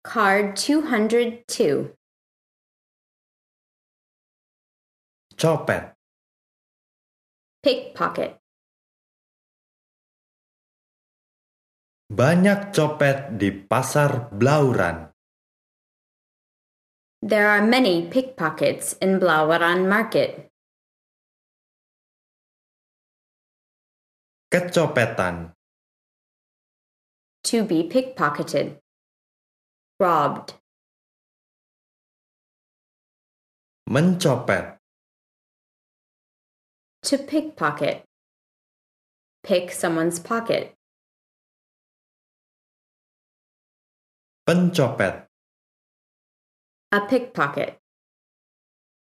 Card 202. Copet. Pickpocket. Banyak copet di pasar Blauran. There are many pickpockets in Blauwaran Market. Kecopetan. To be pickpocketed. Robbed. Mencopet. To pickpocket. Pick someone's pocket. Pencopet. A pickpocket.